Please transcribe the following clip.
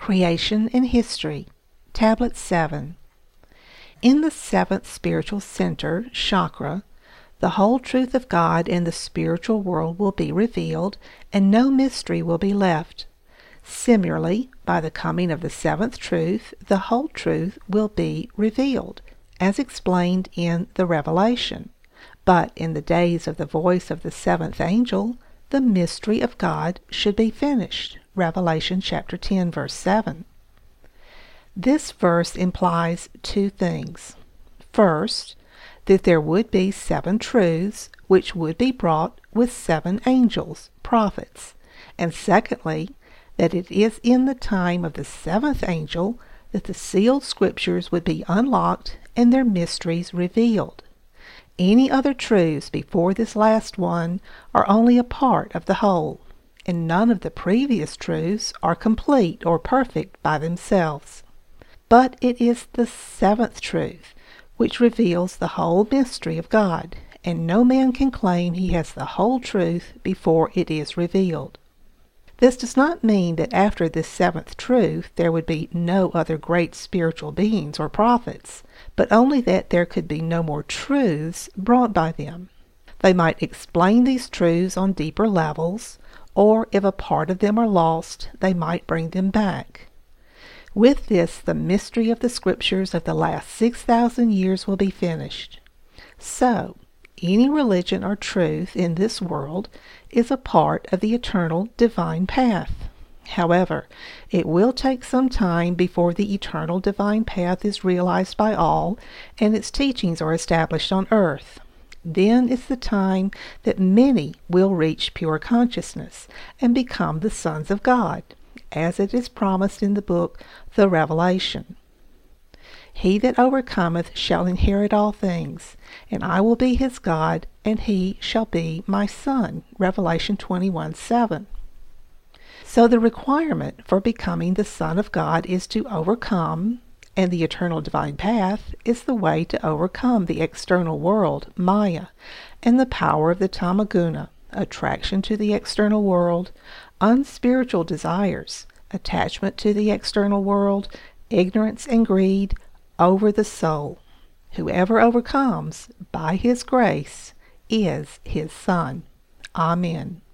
Creation and History, Tablet 7. In the seventh spiritual center, chakra, the whole truth of God and the spiritual world will be revealed, and no mystery will be left. Similarly, by the coming of the seventh truth, the whole truth will be revealed, as explained in the Revelation. But in the days of the voice of the seventh angel, the mystery of God should be finished. Revelation chapter 10, verse 7. This verse implies two things. First, that there would be 7 truths which would be brought with 7 angels, prophets. And secondly, that it is in the time of the 7th angel that the sealed scriptures would be unlocked and their mysteries revealed. Any other truths before this last one are only a part of the whole, and none of the previous truths are complete or perfect by themselves. But it is the 7th truth which reveals the whole mystery of God, and no man can claim he has the whole truth before it is revealed. This does not mean that after this 7th truth there would be no other great spiritual beings or prophets, but only that there could be no more truths brought by them. They might explain these truths on deeper levels, or if a part of them are lost, they might bring them back. With this, the mystery of the scriptures of the last 6,000 years will be finished. So, any religion or truth in this world is a part of the eternal divine path. However, it will take some time before the eternal divine path is realized by all and its teachings are established on earth. Then is the time that many will reach pure consciousness and become the sons of God, as it is promised in the book, The Revelation. He that overcometh shall inherit all things, and I will be his God, and he shall be my son. Revelation 21:7. So the requirement for becoming the Son of God is to overcome, and the eternal divine path is the way to overcome the external world, Maya, and the power of the Tamaguna, attraction to the external world, unspiritual desires, attachment to the external world, ignorance and greed, over the soul. Whoever overcomes, by his grace, is his son. Amen.